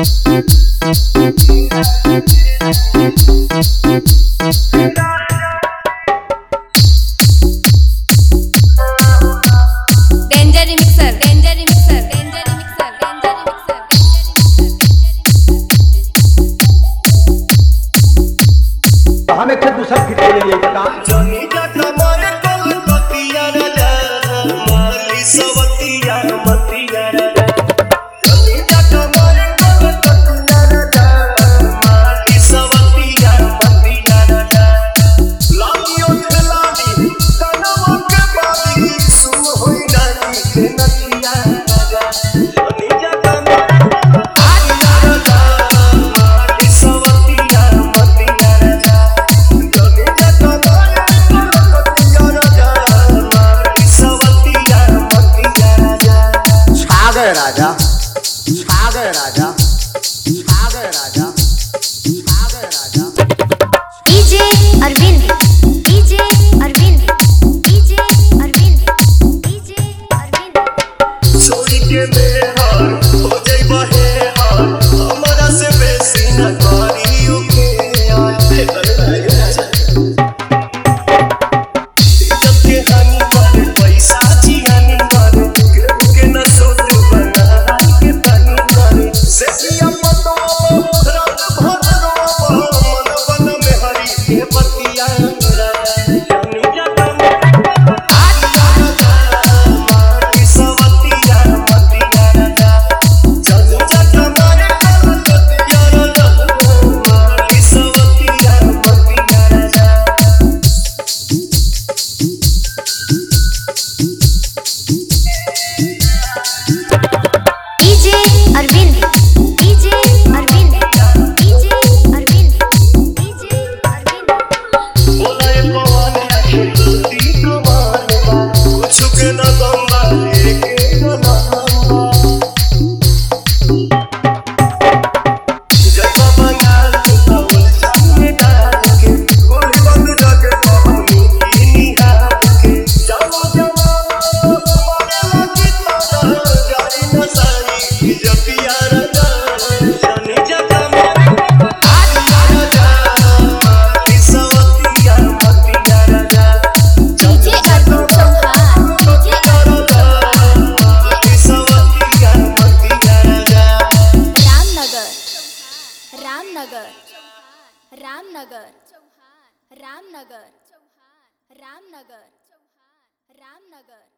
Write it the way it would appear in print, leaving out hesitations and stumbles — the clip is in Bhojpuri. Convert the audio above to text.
हमें खुद दूसरा फिट ले लिए काम जनी जटा मारे कल पतिया राजा माली सवतिया मतिया राजा जनी जटा मारे कल पतिया राजा माली सवतिया मतिया राजा लालियो खलाली तनवा के बाली सुन होई रानी के नतिया राजा जनी जटा मारे पतिया राजा माली सवतिया मतिया राजा राजा छा गए राजा छा गए राजा छा गए राजा DJ Arvind DJ Arvind DJ Arvind DJ Arvind छोड़ी के बेहार हो जाई बहे हार हमरा से बेसी न करियो के आए के हानि करे पैसा जी हानि करे के न सोच बना के पानी करे से पिया पतो रात भर मन बन में हरी के पतिया मेरा जनी जटा मारी सवतिया मतिया राजा जनी जटा मारे कल पतिया राजा मारी सवतिया मतिया राजा DJ Arvind DJ Arvind DJ Arvind DJ Arvind बोले पवन आके ती कमान बा कुछ के न गंगा लेके गलहंगा जय बाबा यार तो सामने डाल के गोली बंद जाके पानी की निहार के जाओ जाओ मारे लगी तारा जारी न साई जपिया राजा जनी जटा मारे पतिया राजा मारी सवतिया मतिया राजा डीजे अरविंद चौहान डीजे मारी सवतिया मतिया राजा रामनगर रामनगर रामनगर रामनगर रामनगर रामनगर